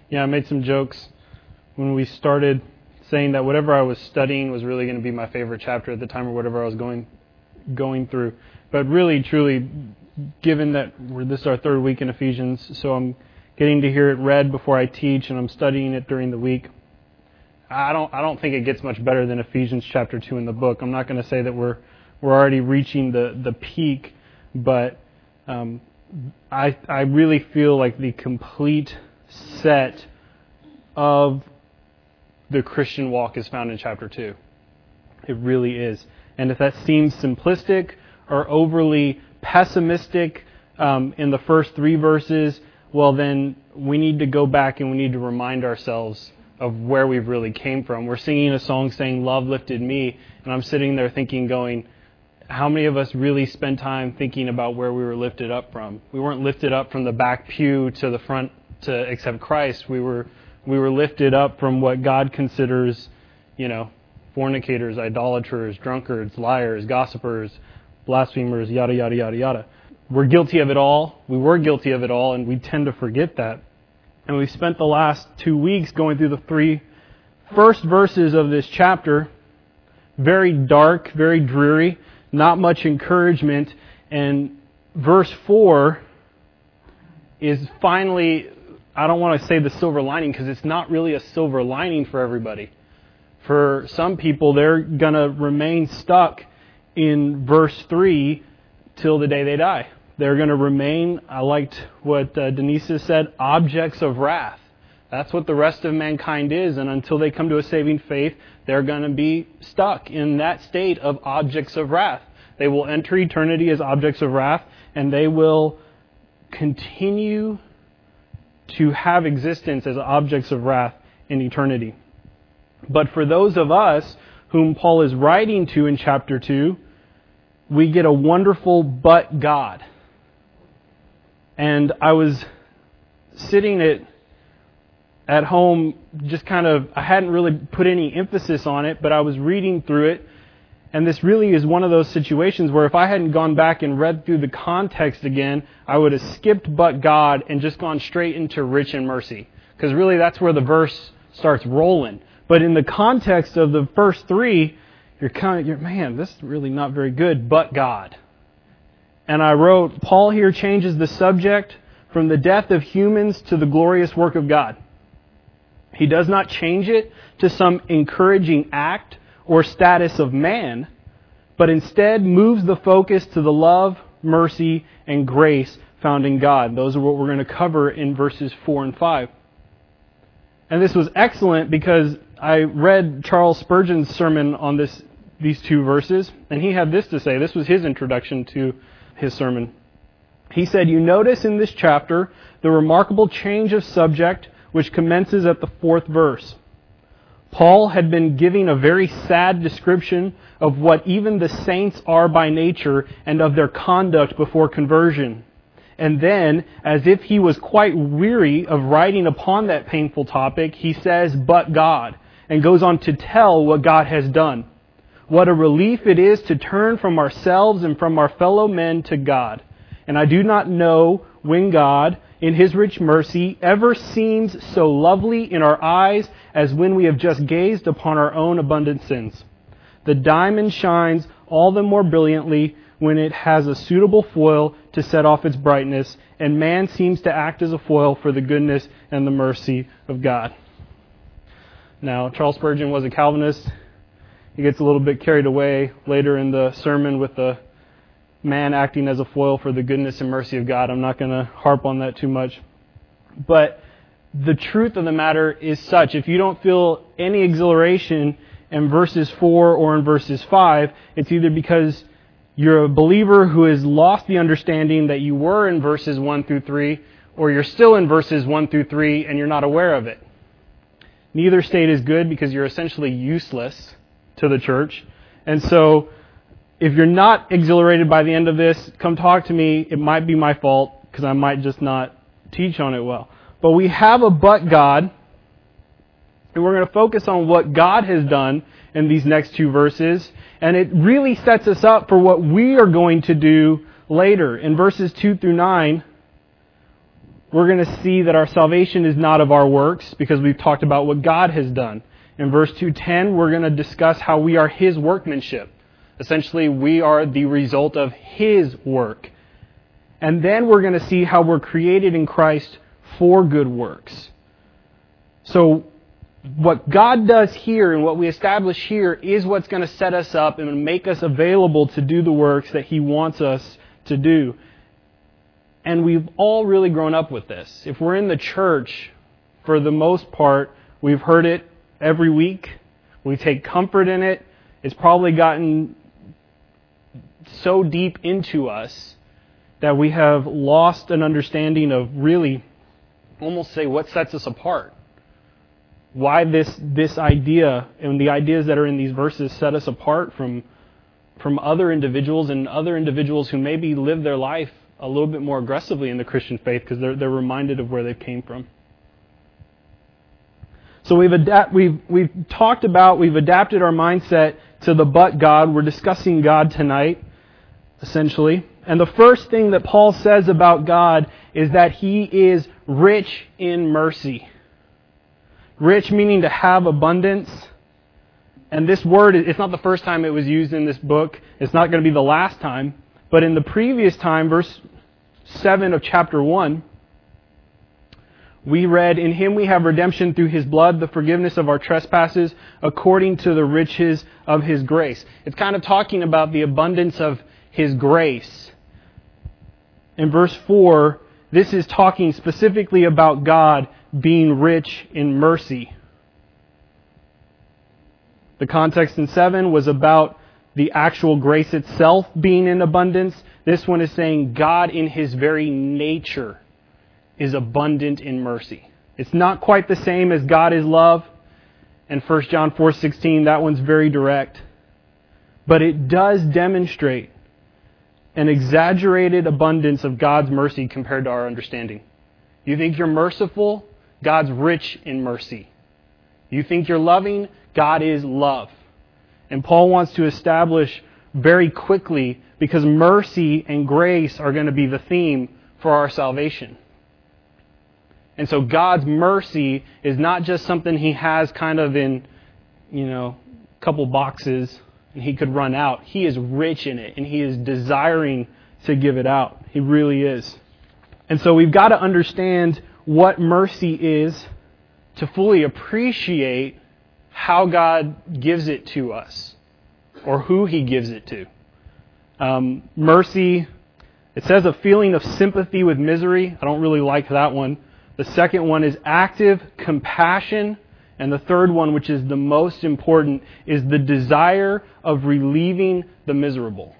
I made some jokes when we started saying that whatever I was studying was really going to be my favorite chapter at the time, or whatever I was going through. But really, truly, given that this is our third week in Ephesians, so I'm getting to hear it read before I teach, and I'm studying it during the week. I don't think it gets much better than Ephesians chapter 2 in the book. I'm not going to say that we're already reaching the peak, but I really feel like the complete set of the Christian walk is found in chapter 2. It really is. And if that seems simplistic or overly pessimistic in the first 3 verses, well then we need to go back and we need to remind ourselves of where we've really came from. We're singing a song saying, "Love lifted me," and I'm sitting there going, how many of us really spend time thinking about where we were lifted up from? We weren't lifted up from the back pew to the front to accept Christ. We were lifted up from what God considers, fornicators, idolaters, drunkards, liars, gossipers, blasphemers, yada, yada, yada, yada. We're guilty of it all. We were guilty of it all, and we tend to forget that. And we've spent the last 2 weeks going through the 3 first verses of this chapter. Very dark, very dreary, not much encouragement. And verse 4 is finally, I don't want to say the silver lining, because it's not really a silver lining for everybody. For some people, they're going to remain stuck in verse 3 till the day they die. They're going to remain, I liked what Denise said, objects of wrath. That's what the rest of mankind is, and until they come to a saving faith, they're going to be stuck in that state of objects of wrath. They will enter eternity as objects of wrath, and they will continue to have existence as objects of wrath in eternity. But for those of us whom Paul is writing to in chapter 2, we get a wonderful "but God." And I was sitting at home, I hadn't really put any emphasis on it, but I was reading through it. And this really is one of those situations where if I hadn't gone back and read through the context again, I would have skipped "but God" and just gone straight into "rich in mercy." Because really that's where the verse starts rolling. But in the context of the first 3, man, this is really not very good, "but God." And I wrote, Paul here changes the subject from the death of humans to the glorious work of God. He does not change it to some encouraging act or status of man, but instead moves the focus to the love, mercy, and grace found in God. Those are what we're going to cover in verses 4 and 5. And this was excellent because I read Charles Spurgeon's sermon on these 2 verses, and he had this to say. This was his introduction to his sermon. He said, "You notice in this chapter the remarkable change of subject which commences at the 4th verse. Paul had been giving a very sad description of what even the saints are by nature and of their conduct before conversion. And then, as if he was quite weary of writing upon that painful topic, he says, 'but God,' and goes on to tell what God has done. What a relief it is to turn from ourselves and from our fellow men to God. And I do not know when God, in His rich mercy, ever seems so lovely in our eyes as when we have just gazed upon our own abundant sins. The diamond shines all the more brilliantly when it has a suitable foil to set off its brightness, and man seems to act as a foil for the goodness and the mercy of God." Now, Charles Spurgeon was a Calvinist. He gets a little bit carried away later in the sermon with the man acting as a foil for the goodness and mercy of God. I'm not going to harp on that too much. But the truth of the matter is such, if you don't feel any exhilaration in verses 4 or in verses 5, it's either because you're a believer who has lost the understanding that you were in verses 1 through 3, or you're still in verses 1 through 3 and you're not aware of it. Neither state is good because you're essentially useless to the church. And so if you're not exhilarated by the end of this, come talk to me. It might be my fault because I might just not teach on it well. But we have a "but God," and we're going to focus on what God has done in these next 2 verses. And it really sets us up for what we are going to do later. In verses 2 through 9, we're going to see that our salvation is not of our works because we've talked about what God has done. In verse 2:10, we're going to discuss how we are His workmanship. Essentially, we are the result of His work. And then we're going to see how we're created in Christ for good works. So what God does here and what we establish here is what's going to set us up and make us available to do the works that He wants us to do. And we've all really grown up with this. If we're in the church, for the most part, we've heard it every week. We take comfort in it. It's probably gotten so deep into us that we have lost an understanding of really, almost say, what sets us apart. Why this idea and the ideas that are in these verses set us apart from other individuals and other individuals who maybe live their life a little bit more aggressively in the Christian faith because they're reminded of where they came from. So we've adapted our mindset to the but God. We're discussing God tonight, essentially. And the first thing that Paul says about God is that He is rich in mercy. Rich meaning to have abundance. And this word, it's not the first time it was used in this book. It's not going to be the last time. But in the previous time, verse 7 of chapter 1, we read, "In Him we have redemption through His blood, the forgiveness of our trespasses, according to the riches of His grace." It's kind of talking about the abundance of His grace. In verse 4, this is talking specifically about God being rich in mercy. The context in 7 was about the actual grace itself being in abundance. This one is saying God in His very nature is abundant in mercy. It's not quite the same as God is love. And 1 John 4:16, that one's very direct. But it does demonstrate an exaggerated abundance of God's mercy compared to our understanding. You think you're merciful? God's rich in mercy. You think you're loving? God is love. And Paul wants to establish very quickly, because mercy and grace are going to be the theme for our salvation. And so God's mercy is not just something He has kind of in, a couple boxes and He could run out. He is rich in it and He is desiring to give it out. He really is. And so we've got to understand what mercy is to fully appreciate how God gives it to us or who He gives it to. Mercy, it says a feeling of sympathy with misery. I don't really like that one. The second one is active compassion. And the third one, which is the most important, is the desire of relieving the miserable.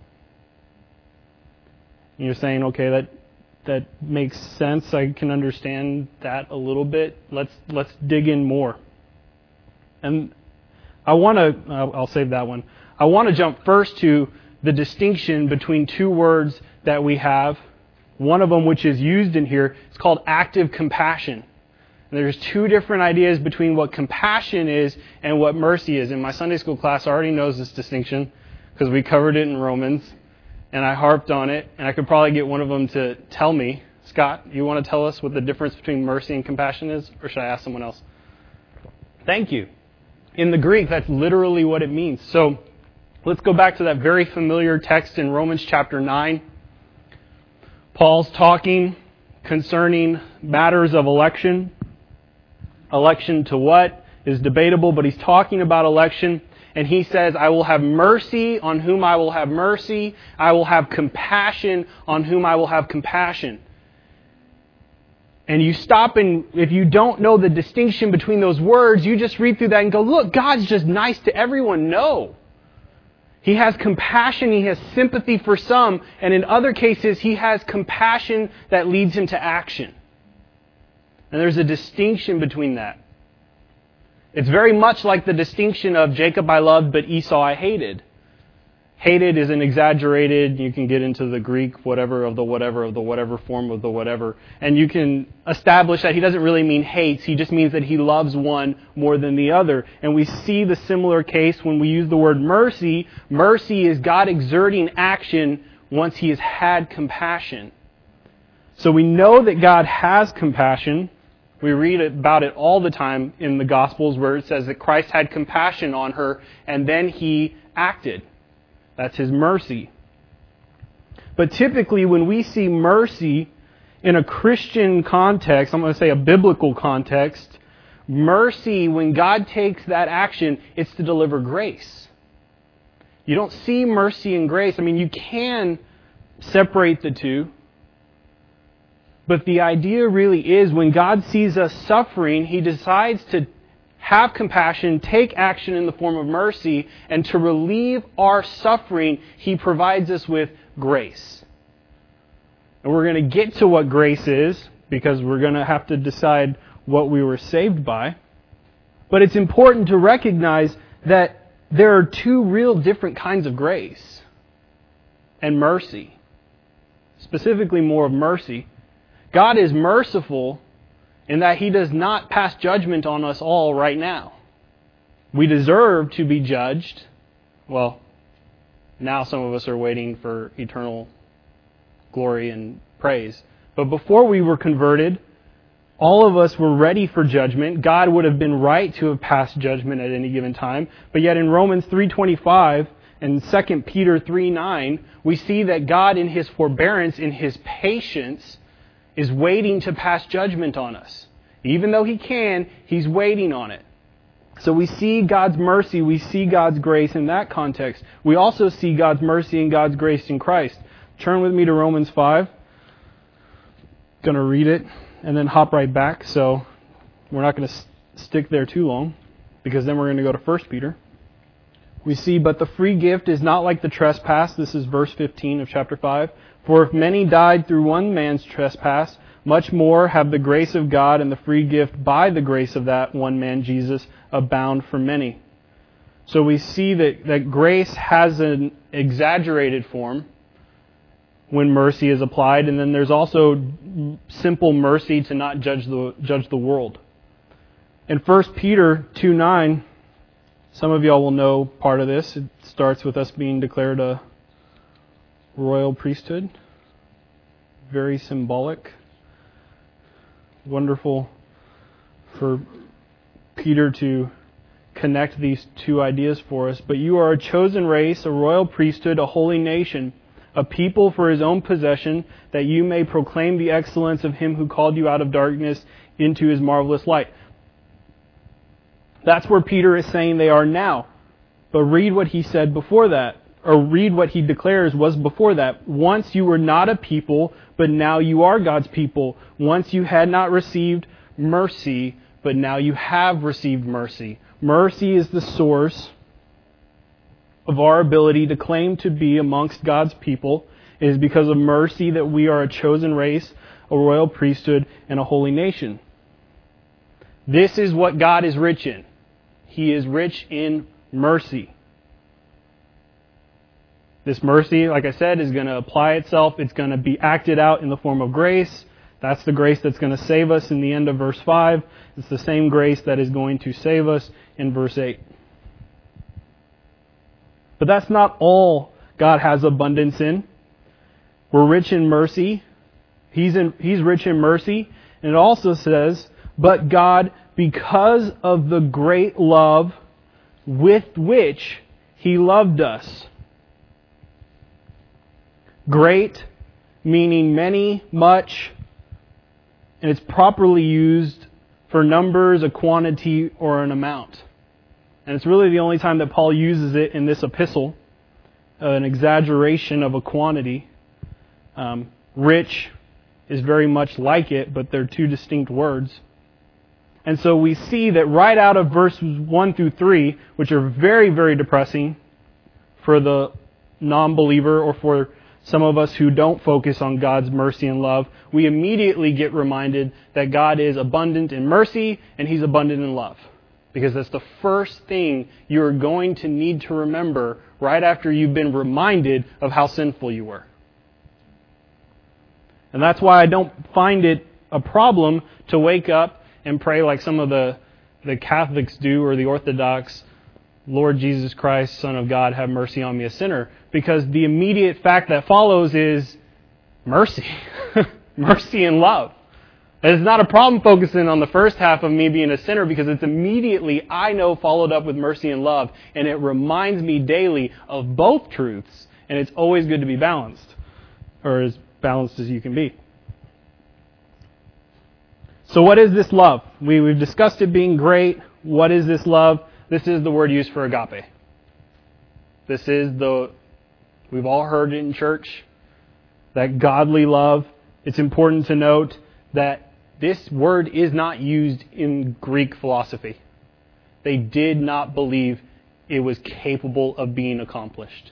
And you're saying, okay, that makes sense. I can understand that a little bit. Let's dig in more. And I'll save that one. I want to jump first to the distinction between two words that we have. One of them, which is used in here, is called active compassion. And there's two different ideas between what compassion is and what mercy is. And my Sunday school class already knows this distinction because we covered it in Romans, and I harped on it, and I could probably get one of them to tell me. Scott, you want to tell us what the difference between mercy and compassion is, or should I ask someone else? Thank you. In the Greek, that's literally what it means. So let's go back to that very familiar text in Romans chapter 9. Paul's talking concerning matters of election. Election to what is debatable, but he's talking about election. And he says, I will have mercy on whom I will have mercy. I will have compassion on whom I will have compassion. And you stop, and if you don't know the distinction between those words, you just read through that and go, look, God's just nice to everyone. No. He has compassion, He has sympathy for some, and in other cases, He has compassion that leads Him to action. And there's a distinction between that. It's very much like the distinction of Jacob I loved, but Esau I hated. Hated is an exaggerated, you can get into the Greek whatever of the whatever form of the whatever. And you can establish that he doesn't really mean hates, he just means that he loves one more than the other. And we see the similar case when we use the word mercy. Mercy is God exerting action once He has had compassion. So we know that God has compassion. We read about it all the time in the Gospels where it says that Christ had compassion on her and then He acted. That's His mercy. But typically when we see mercy in a Christian context, I'm going to say a biblical context, mercy, when God takes that action, it's to deliver grace. You don't see mercy and grace. I mean, you can separate the two. But the idea really is when God sees us suffering, He decides to have compassion, take action in the form of mercy, and to relieve our suffering, He provides us with grace. And we're going to get to what grace is, because we're going to have to decide what we were saved by. But it's important to recognize that there are two real different kinds of grace and mercy. Specifically more of mercy. God is merciful in that He does not pass judgment on us all right now. We deserve to be judged. Well, now some of us are waiting for eternal glory and praise. But before we were converted, all of us were ready for judgment. God would have been right to have passed judgment at any given time. But yet in Romans 3:25 and 2 Peter 3:9, we see that God in His forbearance, in His patience, is waiting to pass judgment on us. Even though He can, He's waiting on it. So we see God's mercy, we see God's grace in that context. We also see God's mercy and God's grace in Christ. Turn with me to Romans 5. Going to read it and then hop right back. So we're not going to stick there too long, because then we're going to go to 1 Peter. We see, but the free gift is not like the trespass. This is verse 15 of chapter 5. For if many died through one man's trespass, much more have the grace of God and the free gift by the grace of that one man, Jesus, abound for many. So we see that grace has an exaggerated form when mercy is applied, and then there's also simple mercy to not judge the world. In 1 Peter 2:9, some of y'all will know part of this. It starts with us being declared a royal priesthood. Very symbolic. Wonderful for Peter to connect these two ideas for us. But you are a chosen race, a royal priesthood, a holy nation, a people for His own possession, that you may proclaim the excellence of Him who called you out of darkness into His marvelous light. That's where Peter is saying they are now. But read what he said before that. Or read what he declares was before that. Once you were not a people, but now you are God's people. Once you had not received mercy, but now you have received mercy. Mercy is the source of our ability to claim to be amongst God's people. It is because of mercy that we are a chosen race, a royal priesthood, and a holy nation. This is what God is rich in. He is rich in mercy. This mercy, like I said, is going to apply itself. It's going to be acted out in the form of grace. That's the grace that's going to save us in the end of verse 5. It's the same grace that is going to save us in verse 8. But that's not all God has abundance in. We're rich in mercy. He's rich in mercy. And it also says, but God, because of the great love with which He loved us. Great, meaning many, much, and it's properly used for numbers, a quantity, or an amount. And it's really the only time that Paul uses it in this epistle, an exaggeration of a quantity. Rich is very much like it, but they're two distinct words. And so we see that right out of verses 1 through 3, which are very, very depressing for the non-believer or for some of us who don't focus on God's mercy and love, we immediately get reminded that God is abundant in mercy and He's abundant in love. Because that's the first thing you're going to need to remember right after you've been reminded of how sinful you were. And that's why I don't find it a problem to wake up and pray like some of the Catholics do, or the Orthodox, Lord Jesus Christ, Son of God, have mercy on me, a sinner. Because the immediate fact that follows is mercy. mercy and love. And it's not a problem focusing on the first half of me being a sinner, because it's immediately, I know, followed up with mercy and love. And it reminds me daily of both truths. And it's always good to be balanced, or as balanced as you can be. So what is this love? We've discussed it being great. What is this love? This is the word used for agape. We've all heard it in church, that godly love. It's important to note that this word is not used in Greek philosophy. They did not believe it was capable of being accomplished.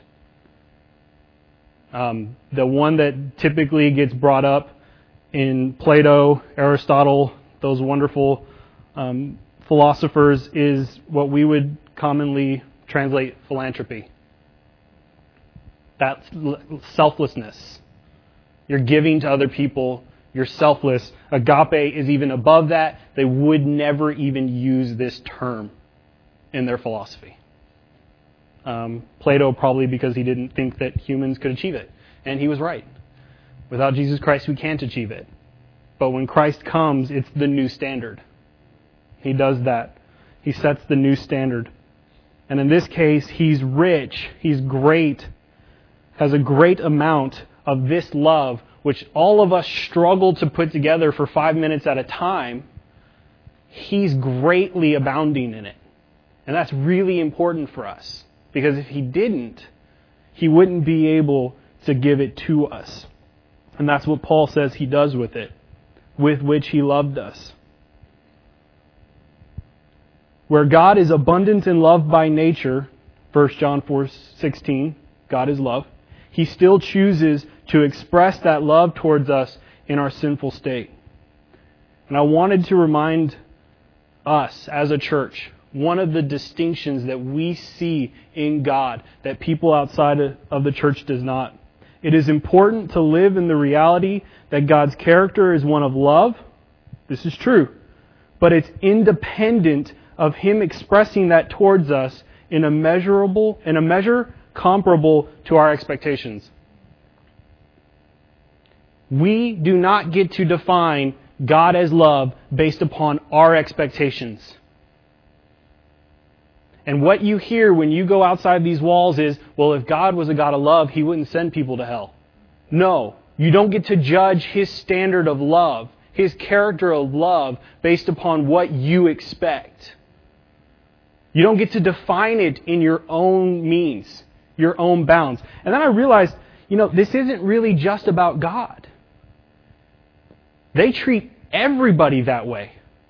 The one that typically gets brought up in Plato, Aristotle, those wonderful philosophers, is what we would commonly translate philanthropy. That's selflessness. You're giving to other people. You're selfless. Agape is even above that. They would never even use this term in their philosophy. Plato, probably because he didn't think that humans could achieve it. And he was right. Without Jesus Christ, we can't achieve it. But when Christ comes, it's the new standard. He does that. He sets the new standard. And in this case, He's rich, He's great, has a great amount of this love, which all of us struggle to put together for 5 minutes at a time. He's greatly abounding in it. And that's really important for us. Because if He didn't, He wouldn't be able to give it to us. And that's what Paul says He does with it, with which He loved us. Where God is abundant in love by nature, 1 John 4:16, God is love, He still chooses to express that love towards us in our sinful state. And I wanted to remind us as a church, one of the distinctions that we see in God that people outside of the church does not. It is important to live in the reality that God's character is one of love. This is true. But it's independent of Him expressing that towards us in a measure comparable to our expectations. We do not get to define God as love based upon our expectations. And what you hear when you go outside these walls is, well, if God was a God of love, He wouldn't send people to hell. No, you don't get to judge His standard of love, His character of love, based upon what you expect. You don't get to define it in your own means, your own bounds. And then I realized, this isn't really just about God. They treat everybody that way.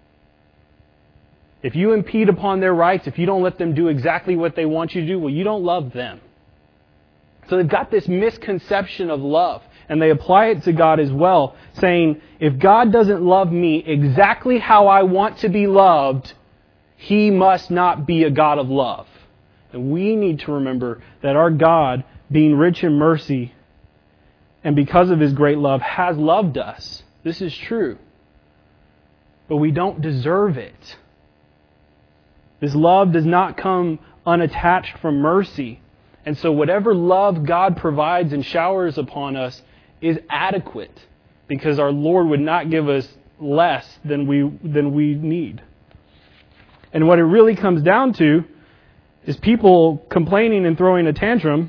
If you impede upon their rights, if you don't let them do exactly what they want you to do, well, you don't love them. So they've got this misconception of love, and they apply it to God as well, saying, if God doesn't love me exactly how I want to be loved, He must not be a God of love. And we need to remember that our God, being rich in mercy, and because of His great love, has loved us. This is true. But we don't deserve it. This love does not come unattached from mercy. And so whatever love God provides and showers upon us is adequate, because our Lord would not give us less than we need. And what it really comes down to is people complaining and throwing a tantrum.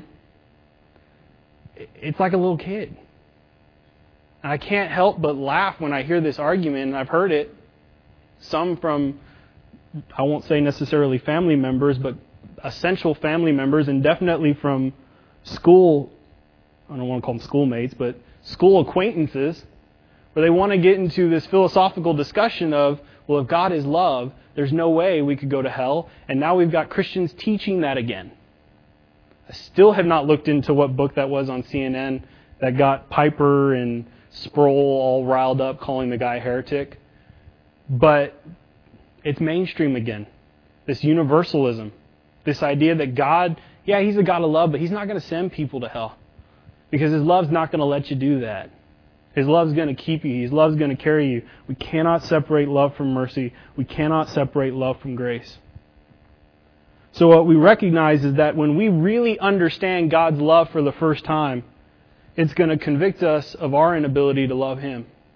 It's like a little kid. And I can't help but laugh when I hear this argument, and I've heard it, some from, I won't say necessarily family members, but essential family members, and definitely from school, I don't want to call them schoolmates, but school acquaintances, where they want to get into this philosophical discussion of, well, if God is love, there's no way we could go to hell. And now we've got Christians teaching that again. I still have not looked into what book that was on CNN that got Piper and Sproul all riled up calling the guy a heretic. But it's mainstream again. This universalism. This idea that God, yeah, He's a God of love, but He's not going to send people to hell. Because His love's not going to let you do that. His love's going to keep you. His love's going to carry you. We cannot separate love from mercy. We cannot separate love from grace. So what we recognize is that when we really understand God's love for the first time, it's going to convict us of our inability to love Him.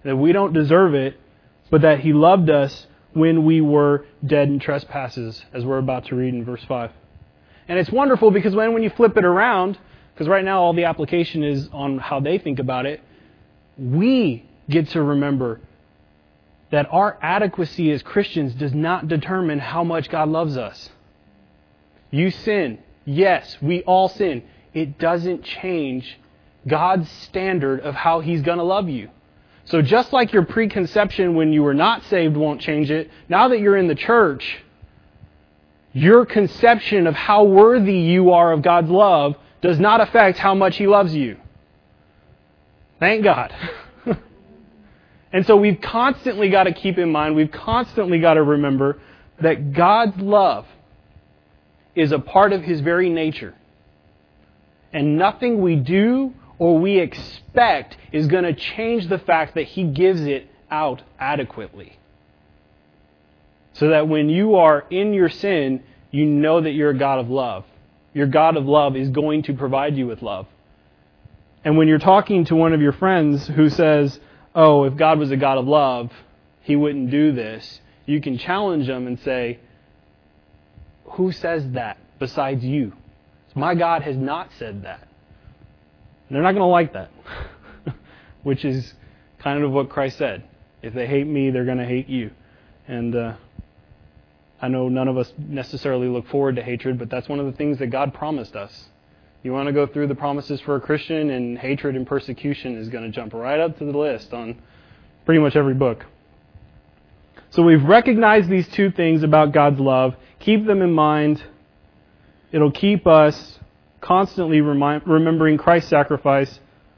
that we don't deserve it, but that He loved us when we were dead in trespasses, as we're about to read in verse 5. And it's wonderful because when you flip it around, because right now all the application is on how they think about it, we get to remember that our adequacy as Christians does not determine how much God loves us. You sin. Yes, we all sin. It doesn't change God's standard of how He's going to love you. So just like your preconception when you were not saved won't change it, now that you're in the church, your conception of how worthy you are of God's love does not affect how much He loves you. Thank God. And so we've constantly got to keep in mind, we've constantly got to remember that God's love is a part of His very nature. And nothing we do or we expect is going to change the fact that He gives it out adequately. So that when you are in your sin, you know that you're a God of love. Your God of love is going to provide you with love. And when you're talking to one of your friends who says, oh, if God was a God of love, He wouldn't do this, you can challenge them and say, who says that besides you? My God has not said that. And they're not going to like that, which is kind of what Christ said. If they hate me, they're going to hate you. And I know none of us necessarily look forward to hatred, but that's one of the things that God promised us. You want to go through the promises for a Christian, and hatred and persecution is going to jump right up to the list on pretty much every book. So we've recognized these two things about God's love. Keep them in mind. It'll keep us constantly remembering Christ's sacrifice.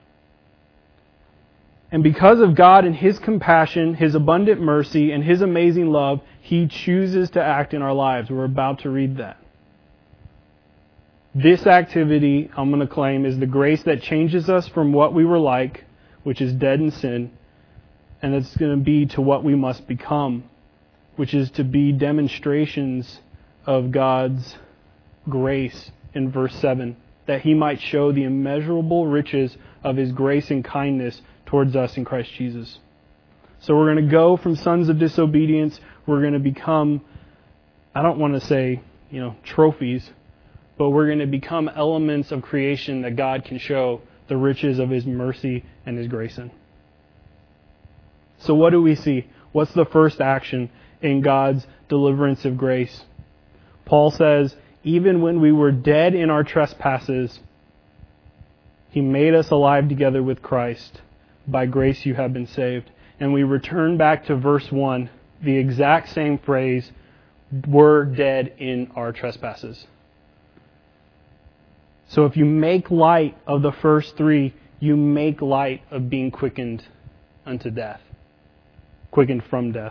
And because of God and His compassion, His abundant mercy, and His amazing love, He chooses to act in our lives. We're about to read that. This activity, I'm going to claim, is the grace that changes us from what we were like, which is dead in sin, and it's going to be to what we must become, which is to be demonstrations of God's grace in verse 7, that He might show the immeasurable riches of His grace and kindness towards us in Christ Jesus. So we're going to go from sons of disobedience, we're going to become, I don't want to say, trophies, but we're going to become elements of creation that God can show the riches of His mercy and His grace in. So what do we see? What's the first action in God's deliverance of grace? Paul says, even when we were dead in our trespasses, He made us alive together with Christ. By grace you have been saved. And we return back to verse 1, the exact same phrase, we're dead in our trespasses. So if you make light of the first three, you make light of being quickened unto death. Quickened from death.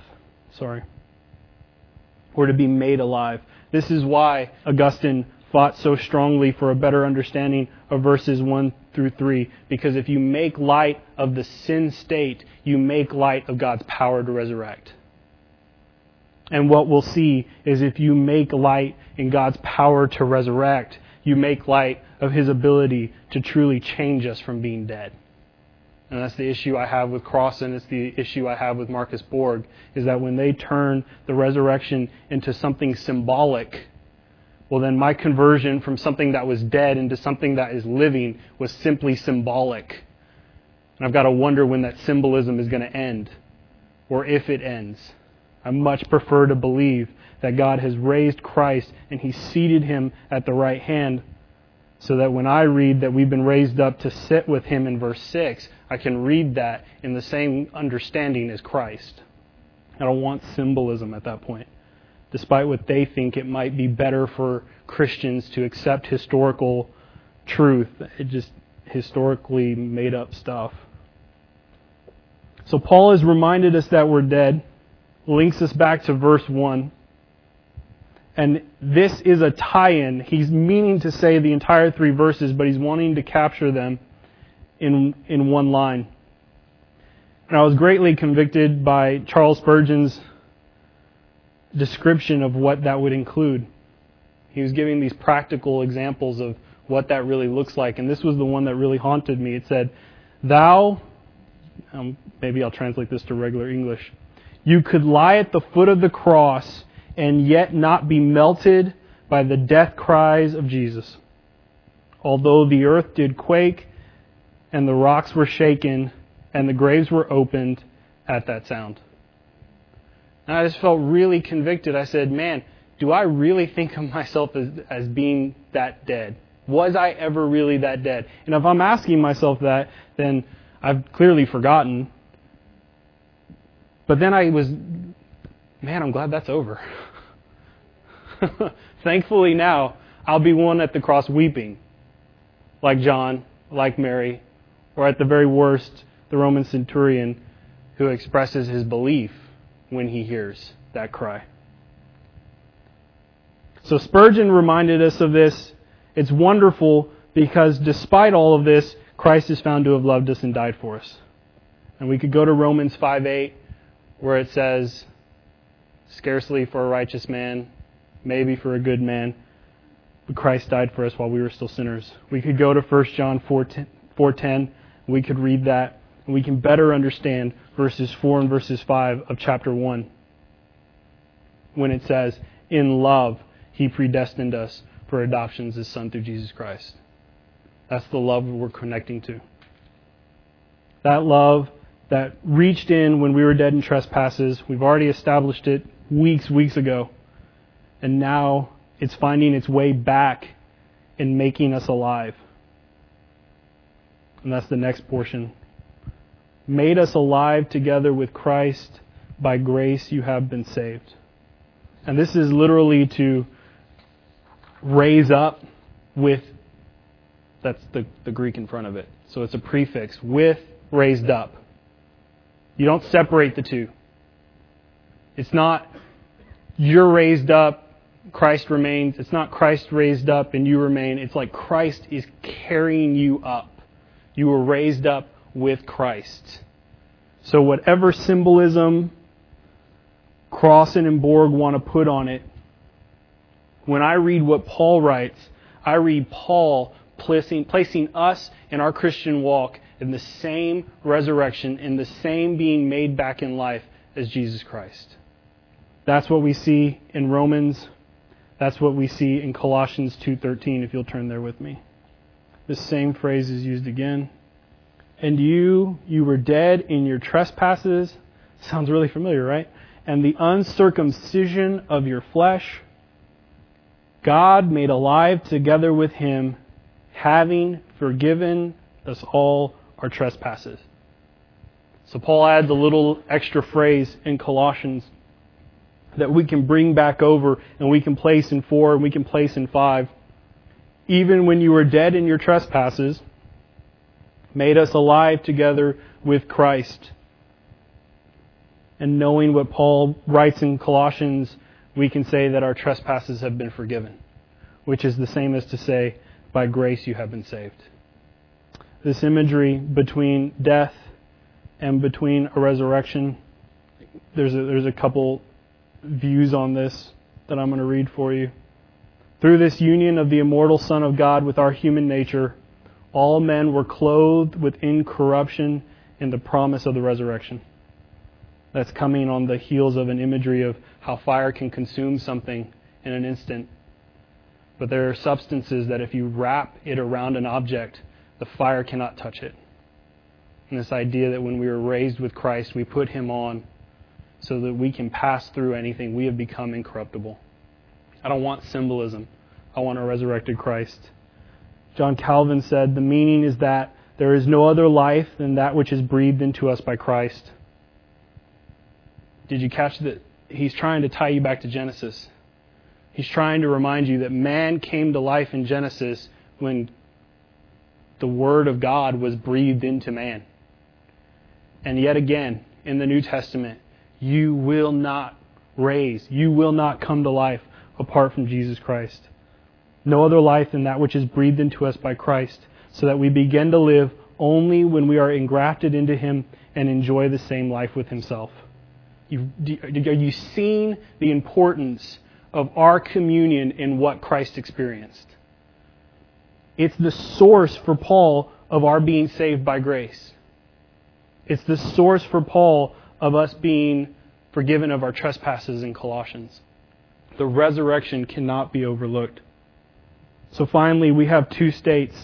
Or to be made alive. This is why Augustine fought so strongly for a better understanding of verses 1 through 3. Because if you make light of the sin state, you make light of God's power to resurrect. And what we'll see is if you make light in God's power to resurrect, you make light of His ability to truly change us from being dead. And that's the issue I have with Crossan. It's the issue I have with Marcus Borg, is that when they turn the resurrection into something symbolic, well then my conversion from something that was dead into something that is living was simply symbolic. And I've got to wonder when that symbolism is going to end, or if it ends. I much prefer to believe that God has raised Christ and He seated Him at the right hand, so that when I read that we've been raised up to sit with Him in verse 6, I can read that in the same understanding as Christ. I don't want symbolism at that point. Despite what they think it might be better for Christians to accept historical truth, it just historically made up stuff. So Paul has reminded us that we're dead, links us back to verse 1. And this is a tie-in. He's meaning to say the entire 3 verses, but he's wanting to capture them in one line. And I was greatly convicted by Charles Spurgeon's description of what that would include. He was giving these practical examples of what that really looks like. And this was the one that really haunted me. It said, "Thou, Maybe I'll translate this to regular English. You could lie at the foot of the cross and yet not be melted by the death cries of Jesus. Although the earth did quake and the rocks were shaken and the graves were opened at that sound. And I just felt really convicted. I said, man, do I really think of myself as being that dead? Was I ever really that dead? And if I'm asking myself that, then I've clearly forgotten. But then I'm glad that's over. Thankfully now, I'll be one at the cross weeping, like John, like Mary, or at the very worst, the Roman centurion who expresses his belief when he hears that cry. So Spurgeon reminded us of this. It's wonderful because despite all of this, Christ is found to have loved us and died for us. And we could go to Romans 5:8, where it says, scarcely for a righteous man, maybe for a good man, but Christ died for us while we were still sinners. We could go to 1 John 4:10. We could read that, and we can better understand verses 4 and verses 5 of chapter 1, when it says, in love, He predestined us for adoption as His Son through Jesus Christ. That's the love we're connecting to. That love that reached in when we were dead in trespasses. We've already established it weeks ago. And now it's finding its way back and making us alive. And that's the next portion. Made us alive together with Christ. By grace you have been saved. And this is literally to raise up with, that's the Greek in front of it. So it's a prefix, with raised up. You don't separate the two. It's not you're raised up, Christ remains. It's not Christ raised up and you remain. It's like Christ is carrying you up. You were raised up with Christ. So whatever symbolism Crossan and Borg want to put on it, when I read what Paul writes, I read Paul placing us in our Christian walk in the same resurrection, in the same being made back in life as Jesus Christ. That's what we see in Romans. That's what we see in Colossians 2:13, if you'll turn there with me. The same phrase is used again. And you were dead in your trespasses. Sounds really familiar, right? And the uncircumcision of your flesh, God made alive together with Him, having forgiven us all our trespasses. So Paul adds a little extra phrase in Colossians that we can bring back over and we can place in 4 and we can place in 5. Even when you were dead in your trespasses, made us alive together with Christ. And knowing what Paul writes in Colossians, we can say that our trespasses have been forgiven, which is the same as to say, by grace you have been saved. This imagery between death and between a resurrection, there's a couple views on this that I'm going to read for you. Through this union of the immortal Son of God with our human nature, all men were clothed with incorruption in the promise of the resurrection. That's coming on the heels of an imagery of how fire can consume something in an instant. But there are substances that if you wrap it around an object, the fire cannot touch it. And this idea that when we were raised with Christ, we put Him on so that we can pass through anything. We have become incorruptible. I don't want symbolism. I want a resurrected Christ. John Calvin said, the meaning is that there is no other life than that which is breathed into us by Christ. Did you catch that? He's trying to tie you back to Genesis. He's trying to remind you that man came to life in Genesis when the Word of God was breathed into man. And yet again, in the New Testament, you will not come to life apart from Jesus Christ. No other life than that which is breathed into us by Christ, so that we begin to live only when we are engrafted into Him and enjoy the same life with Himself. Are you seeing the importance of our communion in what Christ experienced? It's the source for Paul of our being saved by grace. It's the source for Paul of us being forgiven of our trespasses in Colossians. The resurrection cannot be overlooked. So finally, we have two states.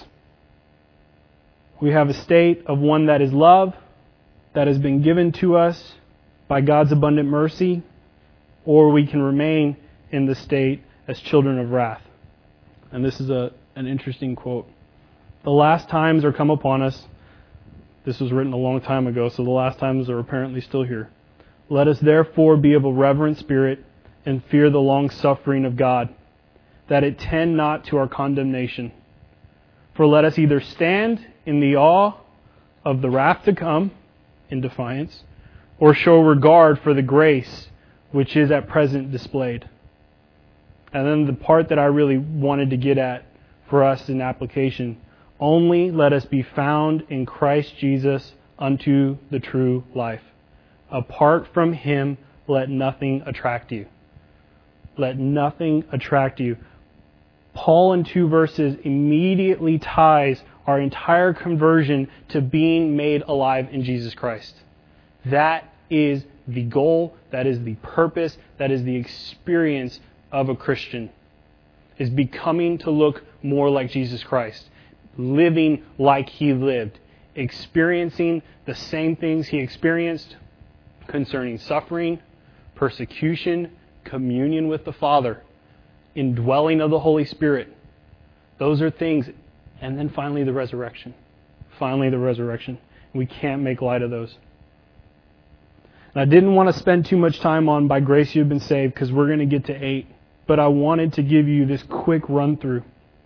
We have a state of one that is love, that has been given to us by God's abundant mercy, or we can remain in the state as children of wrath. And this is an interesting quote. The last times are come upon us. This was written a long time ago, so the last times are apparently still here. Let us therefore be of a reverent spirit and fear the long suffering of God, that it tend not to our condemnation. For let us either stand in the awe of the wrath to come, in defiance, or show regard for the grace which is at present displayed. And then the part that I really wanted to get at for us in application, only let us be found in Christ Jesus unto the true life. Apart from Him, let nothing attract you. Let nothing attract you. Paul in 2 verses immediately ties our entire conversion to being made alive in Jesus Christ. That is the goal, that is the purpose, that is the experience of a Christian, is becoming to look more like Jesus Christ, living like He lived, experiencing the same things He experienced concerning suffering, persecution, communion with the Father, indwelling of the Holy Spirit. Those are things. And then finally the resurrection. Finally the resurrection. We can't make light of those. And I didn't want to spend too much time on by grace you've been saved, because we're going to get to 8. But I wanted to give you this quick run through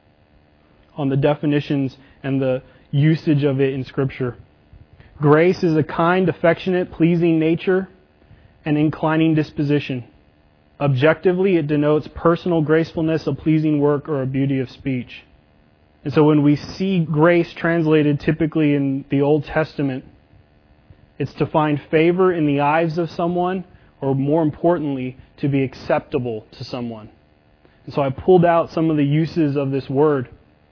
on the definitions and the usage of it in Scripture. Grace is a kind, affectionate, pleasing nature and inclining disposition. Objectively, it denotes personal gracefulness, a pleasing work, or a beauty of speech. And so when we see grace translated typically in the Old Testament, it's to find favor in the eyes of someone, or more importantly, to be acceptable to someone. And so I pulled out some of the uses of this word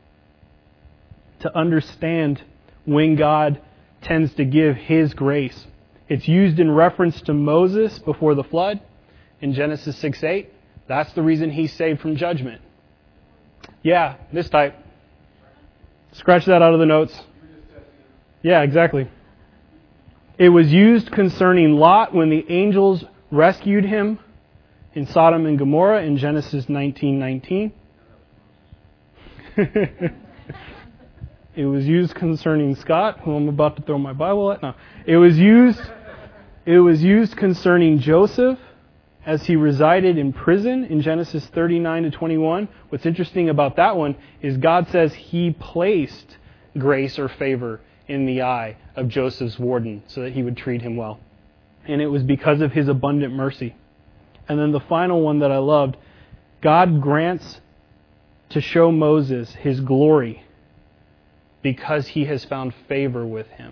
to understand when God tends to give His grace. It's used in reference to Moses before the flood in Genesis 6:8. That's the reason he's saved from judgment. Yeah, this type. Scratch that out of the notes. Yeah, exactly. It was used concerning Lot when the angels rescued him in Sodom and Gomorrah in Genesis 19:19. It was used concerning Scott, who I'm about to throw my Bible at. No. It was used concerning Joseph as he resided in prison in Genesis 39-21. What's interesting about that one is God says He placed grace or favor in the eye of Joseph's warden so that he would treat him well. And it was because of His abundant mercy. And then the final one that I loved, God grants to show Moses His glory because He has found favor with him.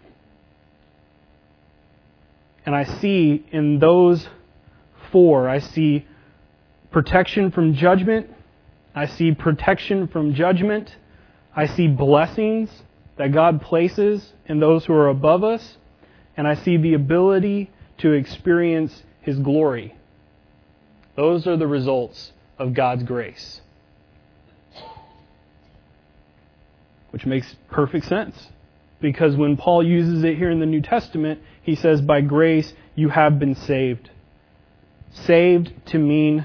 And I see in those 4, I see protection from judgment. I see protection from judgment. I see blessings that God places in those who are above us. And I see the ability to experience His glory. Those are the results of God's grace. Which makes perfect sense. Because when Paul uses it here in the New Testament, he says, by grace you have been saved. Saved to mean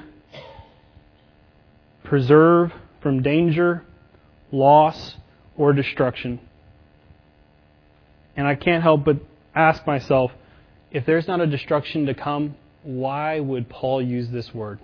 preserve from danger, loss, or destruction. And I can't help but ask myself, if there's not a destruction to come, why would Paul use this word?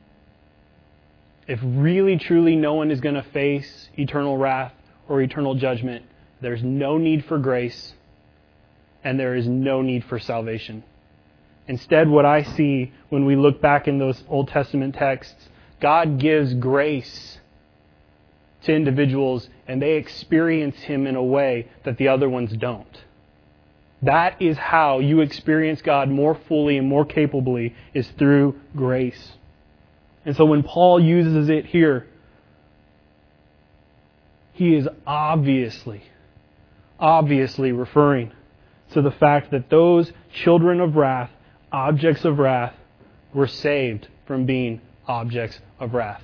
If really, truly no one is going to face eternal wrath or eternal judgment, there's no need for grace, and there is no need for salvation. Instead, what I see when we look back in those Old Testament texts, God gives grace to individuals, and they experience Him in a way that the other ones don't. That is how you experience God more fully and more capably, is through grace. And so when Paul uses it here, he is obviously referring to the fact that those children of wrath, objects of wrath, were saved from being objects of wrath.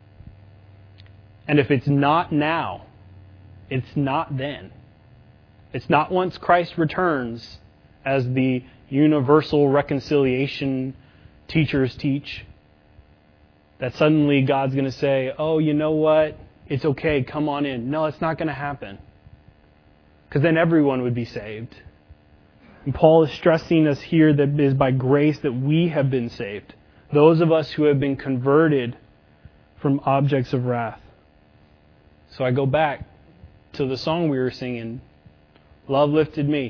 And if it's not now, it's not then. It's not once Christ returns, as the universal reconciliation teachers teach, that suddenly God's going to say, oh, you know what? It's okay, come on in. No, it's not going to happen. Because then everyone would be saved. And Paul is stressing us here that it is by grace that we have been saved. Those of us who have been converted from objects of wrath. So I go back to the song we were singing, Love Lifted Me.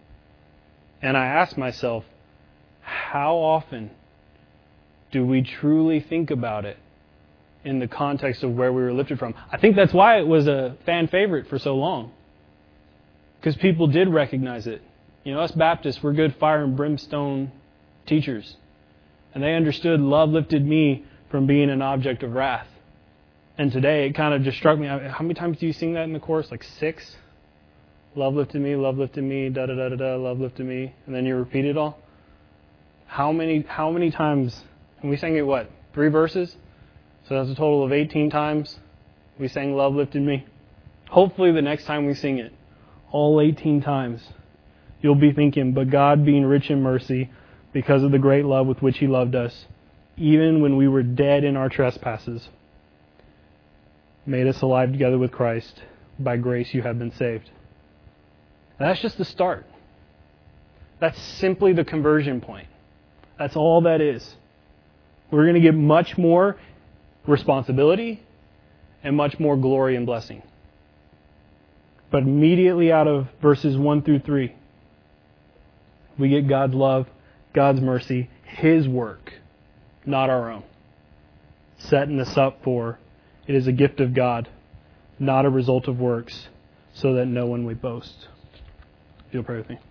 And I ask myself, how often do we truly think about it in the context of where we were lifted from? I think that's why it was a fan favorite for so long. Because people did recognize it. You know, us Baptists, we're good fire and brimstone teachers. And they understood love lifted me from being an object of wrath. And today it kind of just struck me. How many times do you sing that in the chorus? Like 6? Love lifted me, da da da da da, love lifted me. And then you repeat it all. How many times? And we sang it, 3 verses? So that's a total of 18 times we sang Love Lifted Me. Hopefully the next time we sing it, all 18 times, you'll be thinking, but God being rich in mercy, because of the great love with which He loved us, even when we were dead in our trespasses, made us alive together with Christ. By grace you have been saved. And that's just the start. That's simply the conversion point. That's all that is. We're going to get much more responsibility and much more glory and blessing. But immediately out of verses 1 through 3, we get God's love, God's mercy, His work, not our own. Setting us up for, it is a gift of God, not a result of works, so that no one may boast. If you'll pray with me.